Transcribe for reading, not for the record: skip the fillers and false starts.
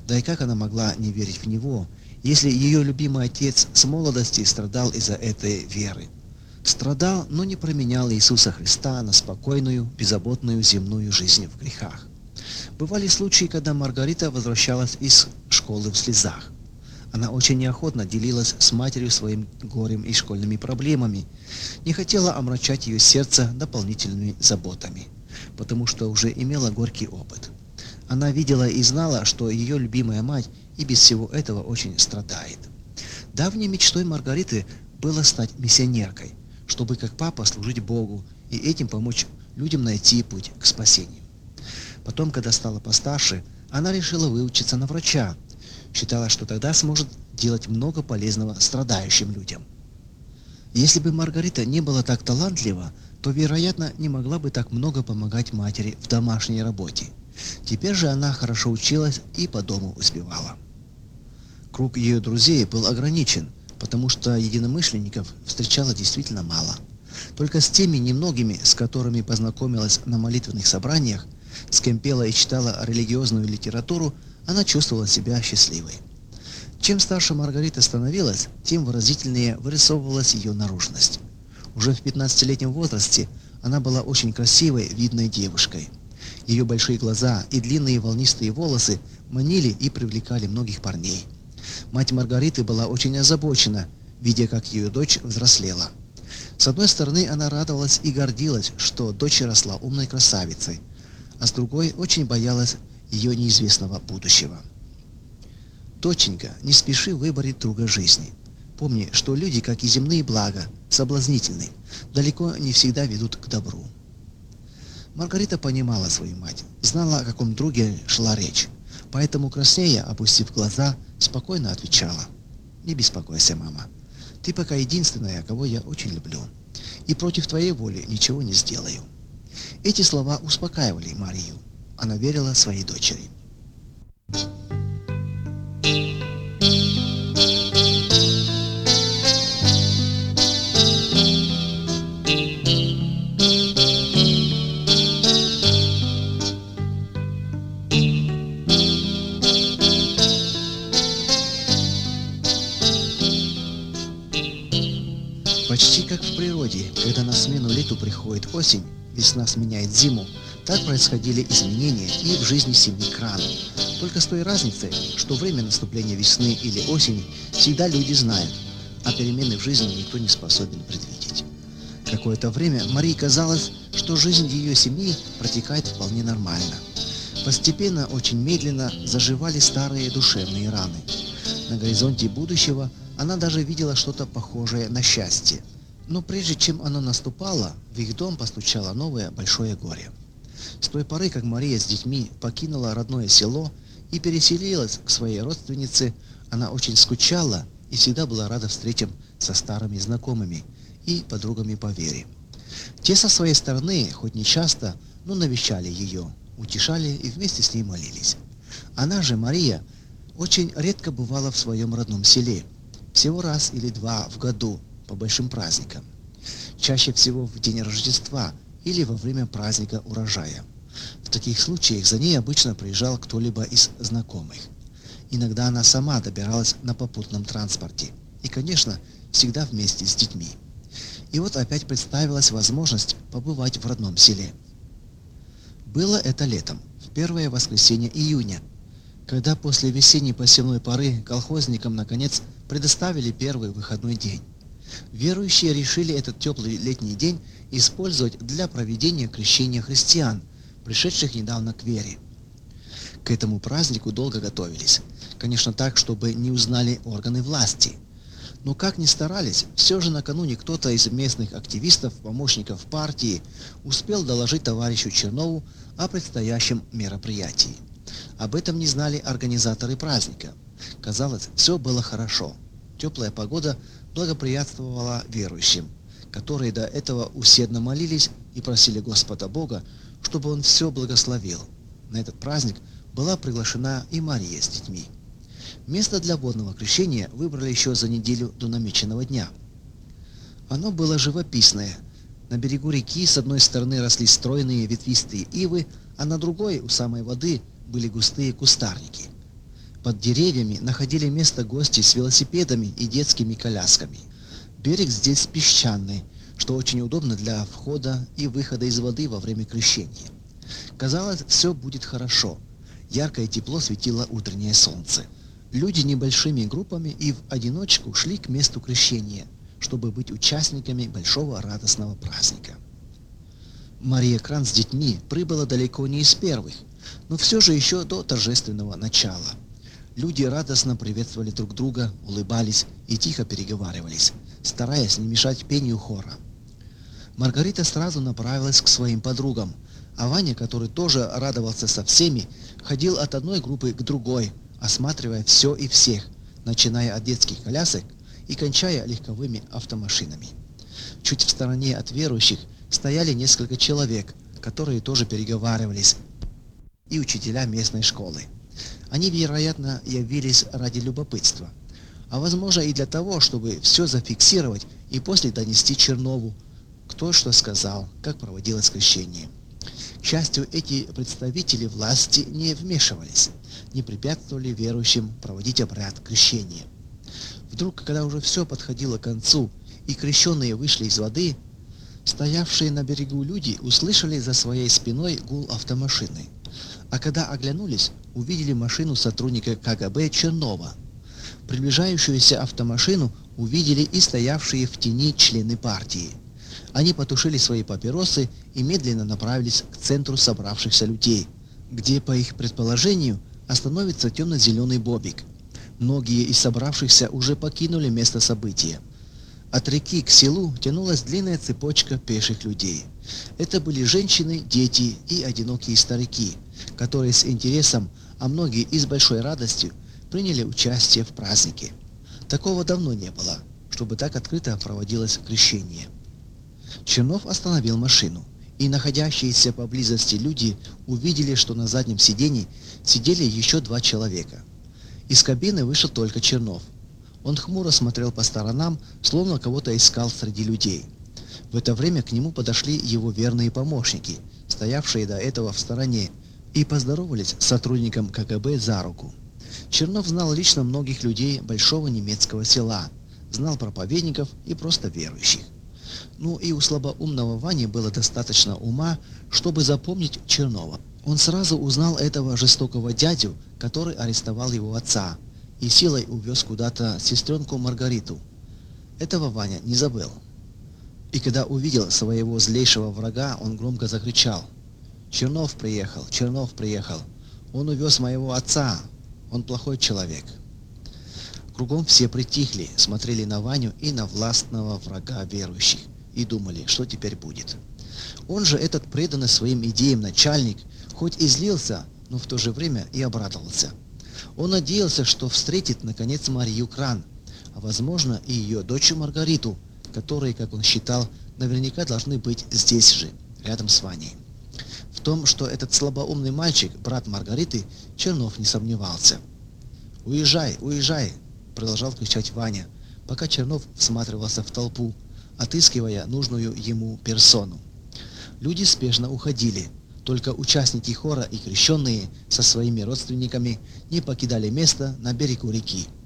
Да и как она могла не верить в него, если ее любимый отец с молодости страдал из-за этой веры? Страдал, но не променял Иисуса Христа на спокойную, беззаботную земную жизнь в грехах. Бывали случаи, когда Маргарита возвращалась из школы в слезах. Она очень неохотно делилась с матерью своим горем и школьными проблемами, не хотела омрачать ее сердце дополнительными заботами, потому что уже имела горький опыт. Она видела и знала, что ее любимая мать и без всего этого очень страдает. Давней мечтой Маргариты было стать миссионеркой, чтобы как папа служить Богу и этим помочь людям найти путь к спасению. Потом, когда стала постарше, она решила выучиться на врача, считала, что тогда сможет делать много полезного страдающим людям. Если бы Маргарита не была так талантлива, то, вероятно, не могла бы так много помогать матери в домашней работе. Теперь же она хорошо училась и по дому успевала. Круг ее друзей был ограничен, потому что единомышленников встречала действительно мало. Только с теми немногими, с которыми познакомилась на молитвенных собраниях, с кем пела и читала религиозную литературу, она чувствовала себя счастливой. Чем старше Маргарита становилась, тем выразительнее вырисовывалась ее наружность. Уже в 15-летнем возрасте она была очень красивой, видной девушкой. Ее большие глаза и длинные волнистые волосы манили и привлекали многих парней. Мать Маргариты была очень озабочена, видя, как ее дочь взрослела. С одной стороны, она радовалась и гордилась, что дочь росла умной красавицей, а с другой очень боялась ее неизвестного будущего. «Доченька, не спеши в выборе друга жизни. Помни, что люди, как и земные блага, соблазнительны, далеко не всегда ведут к добру». Маргарита понимала свою мать, знала, о каком друге шла речь, поэтому, краснея, опустив глаза, спокойно отвечала: «Не беспокойся, мама. Ты пока единственная, кого я очень люблю, и против твоей воли ничего не сделаю». Эти слова успокаивали Марию. Она верила своей дочери. Почти как в природе, когда на смену лету приходит осень, весна сменяет зиму, так происходили изменения и в жизни семьи Кран. Только с той разницей, что время наступления весны или осени всегда люди знают, а перемены в жизни никто не способен предвидеть. Какое-то время Марии казалось, что жизнь ее семьи протекает вполне нормально. Постепенно, очень медленно заживали старые душевные раны. На горизонте будущего она даже видела что-то похожее на счастье. Но прежде чем оно наступало, в их дом постучало новое большое горе. С той поры, как Мария с детьми покинула родное село и переселилась к своей родственнице, она очень скучала и всегда была рада встречам со старыми знакомыми и подругами по вере. Те со своей стороны, хоть не часто, но навещали ее, утешали и вместе с ней молились. Она же, Мария, очень редко бывала в своем родном селе, всего раз или два в году по большим праздникам, чаще всего в день Рождества или во время праздника урожая. В таких случаях за ней обычно приезжал кто-либо из знакомых. Иногда она сама добиралась на попутном транспорте и, конечно, всегда вместе с детьми. И вот опять представилась возможность побывать в родном селе. Было это летом, в первое воскресенье июня, когда после весенней посевной поры колхозникам наконец предоставили первый выходной день. Верующие решили этот теплый летний день использовать для проведения крещения христиан, пришедших недавно к вере. К этому празднику долго готовились, конечно так, чтобы не узнали органы власти. Но как ни старались, все же накануне кто-то из местных активистов, помощников партии, успел доложить товарищу Чернову о предстоящем мероприятии. Об этом не знали организаторы праздника. Казалось, все было хорошо. Теплая погода благоприятствовала верующим, которые до этого усердно молились и просили Господа Бога, чтобы Он все благословил. На этот праздник была приглашена и Мария с детьми. Место для водного крещения выбрали еще за неделю до намеченного дня. Оно было живописное. На берегу реки с одной стороны росли стройные ветвистые ивы, а на другой, у самой воды, были густые кустарники. Под деревьями находили место гости с велосипедами и детскими колясками. Берег здесь песчаный, что очень удобно для входа и выхода из воды во время крещения. Казалось, все будет хорошо. Яркое тепло светило утреннее солнце. Люди небольшими группами и в одиночку шли к месту крещения, чтобы быть участниками большого радостного праздника. Мария Кран с детьми прибыла далеко не из первых, но все же еще до торжественного начала. Люди радостно приветствовали друг друга, улыбались и тихо переговаривались, стараясь не мешать пению хора. Маргарита сразу направилась к своим подругам, а Ваня, который тоже радовался со всеми, ходил от одной группы к другой, осматривая все и всех, начиная от детских колясок и кончая легковыми автомашинами. Чуть в стороне от верующих стояли несколько человек, которые тоже переговаривались, и учителя местной школы. Они, вероятно, явились ради любопытства, а возможно и для того, чтобы все зафиксировать и после донести Чернову, кто что сказал, как проводилось крещение. К счастью, эти представители власти не вмешивались, не препятствовали верующим проводить обряд крещения. Вдруг, когда уже все подходило к концу и крещенные вышли из воды, стоявшие на берегу люди услышали за своей спиной гул автомашины, а когда оглянулись, увидели машину сотрудника КГБ Чернова. Приближающуюся автомашину увидели и стоявшие в тени члены партии. Они потушили свои папиросы и медленно направились к центру собравшихся людей, где, по их предположению, остановится темно-зеленый бобик. Многие из собравшихся уже покинули место события. От реки к селу тянулась длинная цепочка пеших людей. Это были женщины, дети и одинокие старики, которые с интересом, а многие и с большой радостью, приняли участие в празднике. Такого давно не было, чтобы так открыто проводилось крещение. Чернов остановил машину, и находящиеся поблизости люди увидели, что на заднем сиденье сидели еще 2 человека. Из кабины вышел только Чернов. Он хмуро смотрел по сторонам, словно кого-то искал среди людей. В это время к нему подошли его верные помощники, стоявшие до этого в стороне, и поздоровались с сотрудником КГБ за руку. Чернов знал лично многих людей большого немецкого села, знал проповедников и просто верующих. Ну и у слабоумного Вани было достаточно ума, чтобы запомнить Чернова. Он сразу узнал этого жестокого дядю, который арестовал его отца и силой увез куда-то сестренку Маргариту. Этого Ваня не забыл. И когда увидел своего злейшего врага, он громко закричал: «Чернов приехал! Чернов приехал! Он увез моего отца! Он плохой человек!» Кругом все притихли, смотрели на Ваню и на властного врага верующих и думали, что теперь будет. Он же, этот преданный своим идеям начальник, хоть и злился, но в то же время и обрадовался. Он надеялся, что встретит наконец Марию Кран, а возможно и ее дочь Маргариту, которые, как он считал, наверняка должны быть здесь же, рядом с Ваней. В том, что этот слабоумный мальчик, брат Маргариты, Чернов не сомневался. «Уезжай, уезжай!» — продолжал кричать Ваня, пока Чернов всматривался в толпу, отыскивая нужную ему персону. Люди спешно уходили, только участники хора и крещенные со своими родственниками не покидали место на берегу реки.